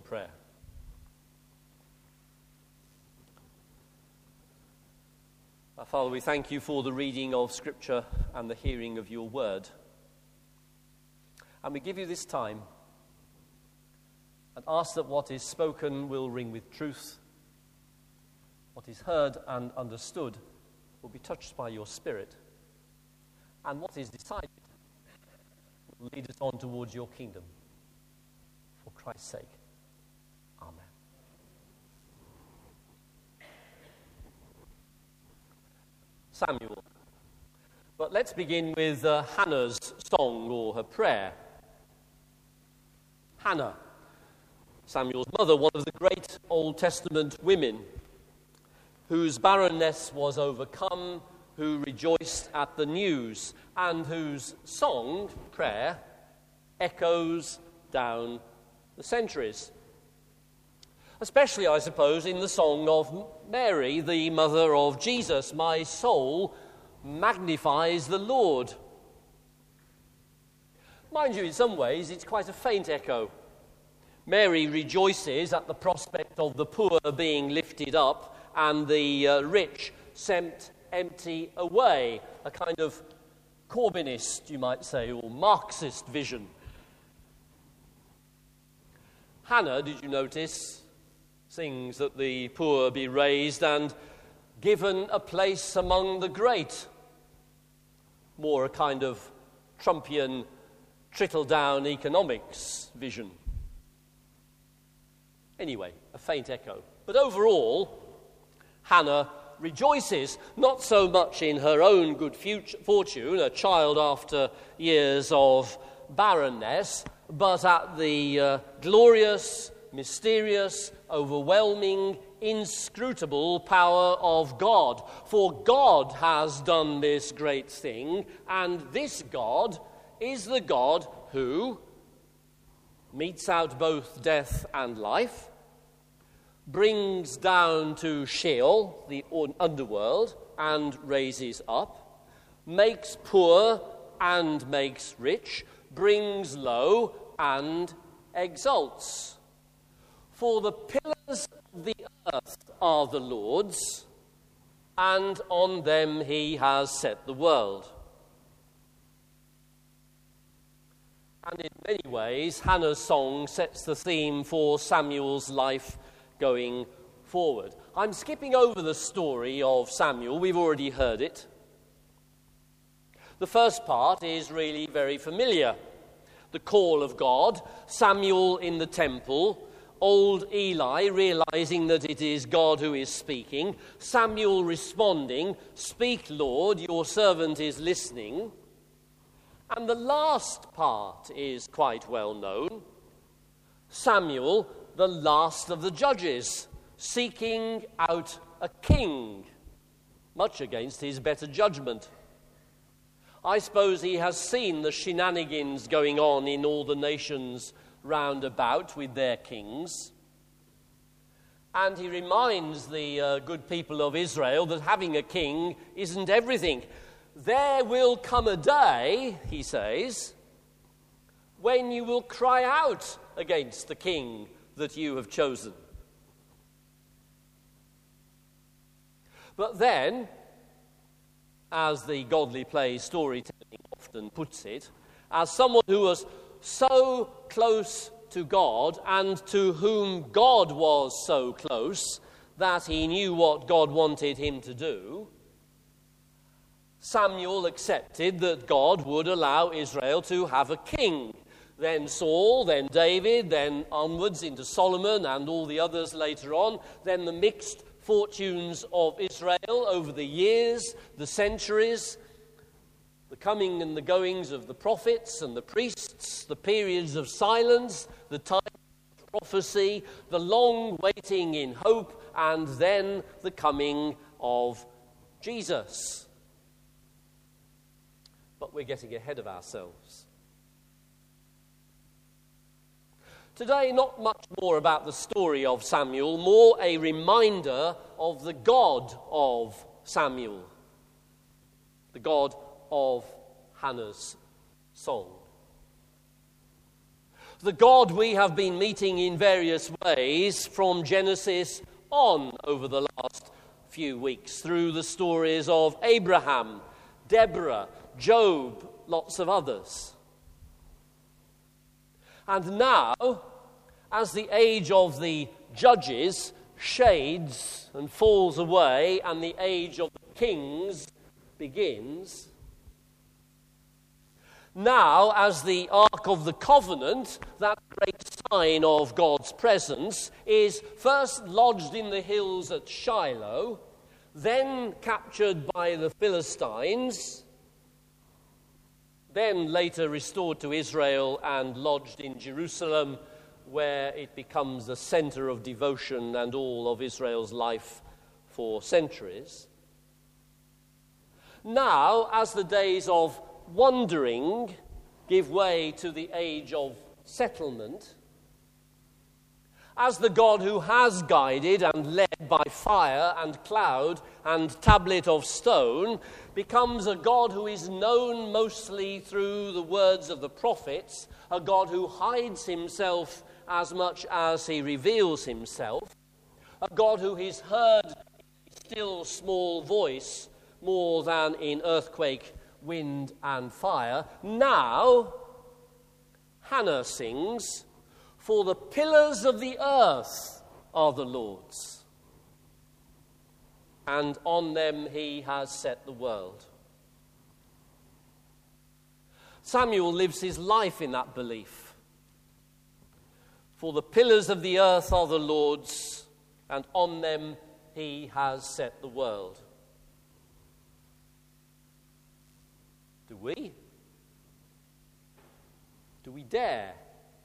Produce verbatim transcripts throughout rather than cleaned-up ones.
prayer. Our Father, we thank you for the reading of Scripture and the hearing of your word. And we give you this time and ask that what is spoken will ring with truth, what is heard and understood will be touched by your Spirit, and what is decided will lead us on towards your kingdom. For Christ's sake. Amen. Samuel. But let's begin with uh, Hannah's song or her prayer. Hannah, Samuel's mother, one of the great Old Testament women, whose barrenness was overcome, who rejoiced at the news, and whose song, prayer, echoes down the centuries. Especially, I suppose, in the song of Mary, the mother of Jesus, "My soul magnifies the Lord." Mind you, in some ways, it's quite a faint echo. Mary rejoices at the prospect of the poor being lifted up and the uh, rich sent empty away, a kind of Corbynist, you might say, or Marxist vision. Hannah, did you notice, sings that the poor be raised and given a place among the great. More a kind of Trumpian trickle-down economics vision. Anyway, a faint echo. But overall, Hannah rejoices not so much in her own good future, fortune, a child after years of barrenness, but at the uh, glorious, mysterious, overwhelming, inscrutable power of God. For God has done this great thing, and this God is the God who metes out both death and life, brings down to Sheol, the underworld, and raises up, makes poor and makes rich, brings low and exalts. For the pillars of the earth are the Lord's, and on them he has set the world. And in many ways, Hannah's song sets the theme for Samuel's life going forward. I'm skipping over the story of Samuel. We've already heard it. The first part is really very familiar. The call of God, Samuel in the temple, old Eli realizing that it is God who is speaking, Samuel responding, "Speak, Lord, your servant is listening." And the last part is quite well known. Samuel, the last of the judges, seeking out a king, much against his better judgment. I suppose he has seen the shenanigans going on in all the nations round about with their kings. And he reminds the uh, good people of Israel that having a king isn't everything. There will come a day, he says, when you will cry out against the king that you have chosen. But then, as the godly play storytelling often puts it, as someone who was so close to God and to whom God was so close that he knew what God wanted him to do, Samuel accepted that God would allow Israel to have a king. Then Saul, then David, then onwards into Solomon and all the others later on, then the mixed fortunes of Israel over the years, the centuries, the coming and the goings of the prophets and the priests, the periods of silence, the time of prophecy, the long waiting in hope, and then the coming of Jesus. But we're getting ahead of ourselves. Today, not much more about the story of Samuel, more a reminder of the God of Samuel, the God of Hannah's song. The God we have been meeting in various ways from Genesis on over the last few weeks, through the stories of Abraham, Deborah, Job, lots of others. And now, as the age of the judges shades and falls away and the age of the kings begins, now, as the Ark of the Covenant, that great sign of God's presence, is first lodged in the hills at Shiloh, then captured by the Philistines, then later restored to Israel and lodged in Jerusalem, where it becomes the center of devotion and all of Israel's life for centuries. Now, as the days of wandering give way to the age of settlement, as the God who has guided and led by fire and cloud and tablet of stone becomes a God who is known mostly through the words of the prophets, a God who hides himself as much as he reveals himself, a God who is heard in a still small voice more than in earthquake, wind and fire. Now, Hannah sings, "For the pillars of the earth are the Lord's, and on them he has set the world." Samuel lives his life in that belief. For the pillars of the earth are the Lord's, and on them he has set the world. Do we? Do we dare?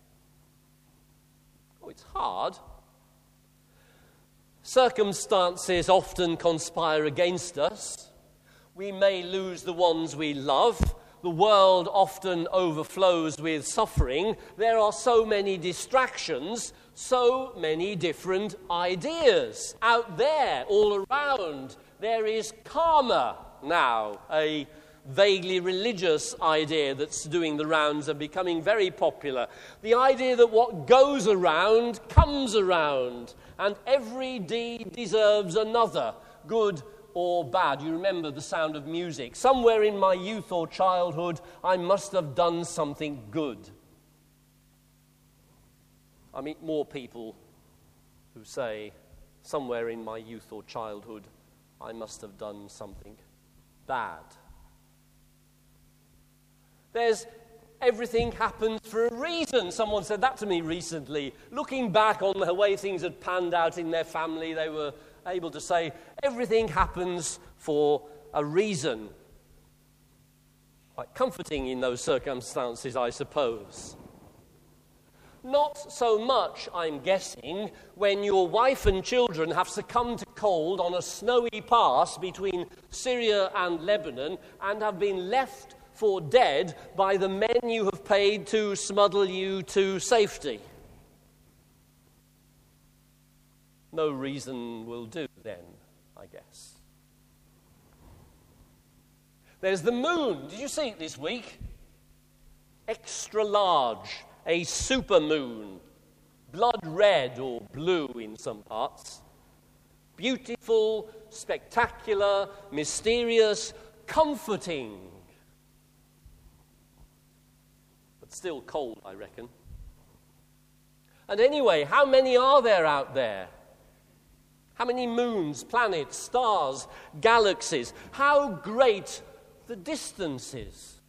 Oh, it's hard. Circumstances often conspire against us. We may lose the ones we love. The world often overflows with suffering. There are so many distractions, so many different ideas out there, all around. There is karma now, a vaguely religious idea that's doing the rounds and becoming very popular. The idea that what goes around comes around, and every deed deserves another, good or bad. You remember the sound of music. Somewhere in my youth or childhood, I must have done something good. I meet more people who say, somewhere in my youth or childhood, I must have done something bad. There's everything happens for a reason. Someone said that to me recently. Looking back on the way things had panned out in their family, they were able to say, everything happens for a reason. Quite comforting in those circumstances, I suppose. Not so much, I'm guessing, when your wife and children have succumbed to cold on a snowy pass between Syria and Lebanon and have been left for dead by the men you have paid to smuggle you to safety. No reason will do then, I guess. There's the moon. Did you see it this week? Extra large, a super moon, blood red or blue in some parts. Beautiful, spectacular, mysterious, comforting. Still cold, I reckon. And anyway, how many are there out there? How many moons, planets, stars, galaxies? How great the distances?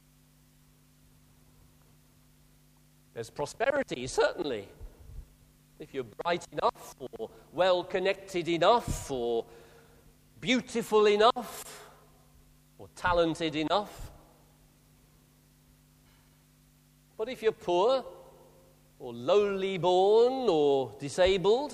There's prosperity, certainly. If you're bright enough, or well-connected enough, or beautiful enough, or talented enough. But if you're poor, or lowly born, or disabled,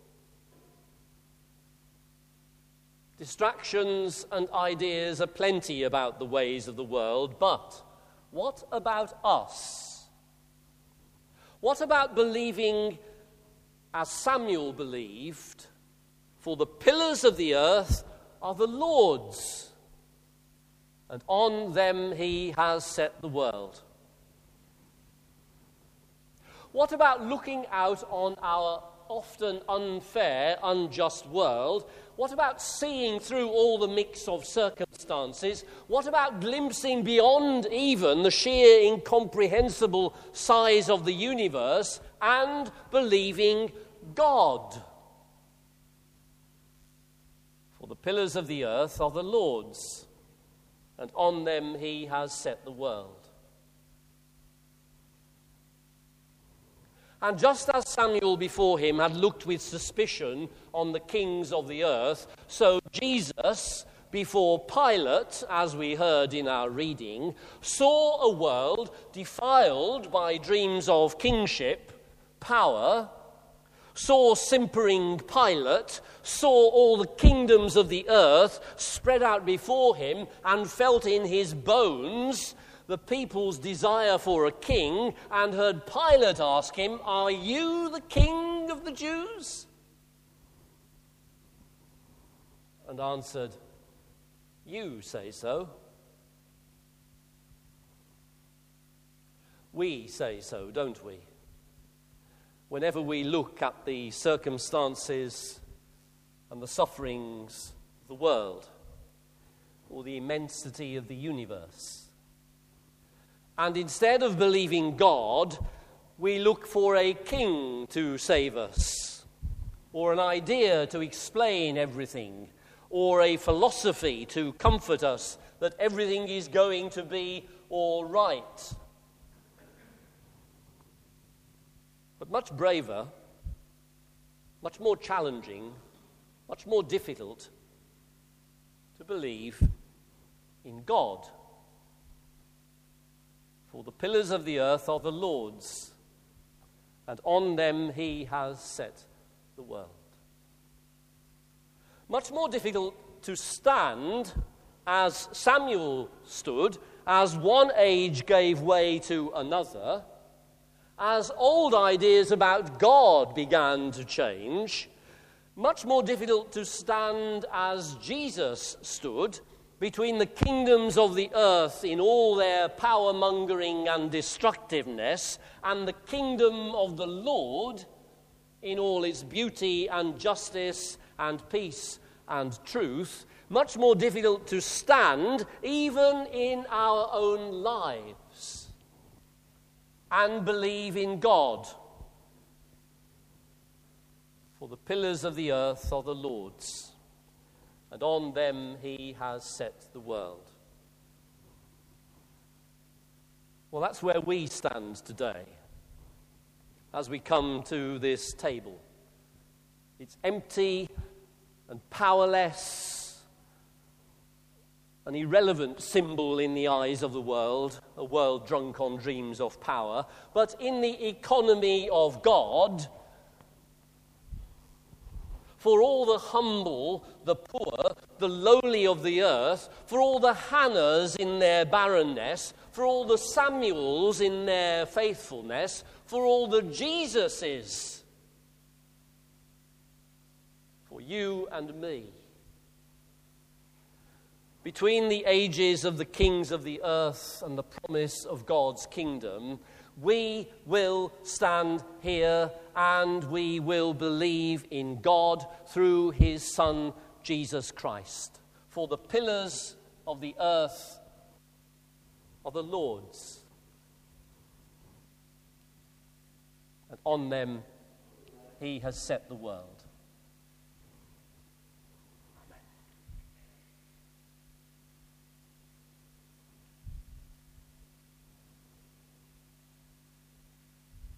distractions and ideas are plenty about the ways of the world, but what about us? What about believing, as Samuel believed, for the pillars of the earth are the Lord's, and on them he has set the world? What about looking out on our often unfair, unjust world? What about seeing through all the mix of circumstances? What about glimpsing beyond even the sheer incomprehensible size of the universe and believing God? For the pillars of the earth are the Lord's, and on them he has set the world. And just as Samuel before him had looked with suspicion on the kings of the earth, so Jesus, before Pilate, as we heard in our reading, saw a world defiled by dreams of kingship, power, saw simpering Pilate, saw all the kingdoms of the earth spread out before him, and felt in his bones the people's desire for a king, and heard Pilate ask him, "Are you the king of the Jews?" And answered, "You say so." We say so, don't we? Whenever we look at the circumstances and the sufferings of the world, or the immensity of the universe, and instead of believing God, we look for a king to save us, or an idea to explain everything, or a philosophy to comfort us that everything is going to be all right. But much braver, much more challenging, much more difficult to believe in God. For the pillars of the earth are the Lord's, and on them he has set the world. Much more difficult to stand as Samuel stood, as one age gave way to another, as old ideas about God began to change. Much more difficult to stand as Jesus stood, between the kingdoms of the earth in all their power-mongering and destructiveness, and the kingdom of the Lord in all its beauty and justice and peace and truth. Much more difficult to stand even in our own lives and believe in God. For the pillars of the earth are the Lord's, and on them he has set the world. Well, that's where we stand today as we come to this table. It's empty and powerless, an irrelevant symbol in the eyes of the world, a world drunk on dreams of power. But in the economy of God, for all the humble, the poor, the lowly of the earth, for all the Hannahs in their barrenness, for all the Samuels in their faithfulness, for all the Jesuses, for you and me. Between the ages of the kings of the earth and the promise of God's kingdom, we will stand here and we will believe in God through his Son, Jesus Christ. For the pillars of the earth are the Lord's, and on them he has set the world.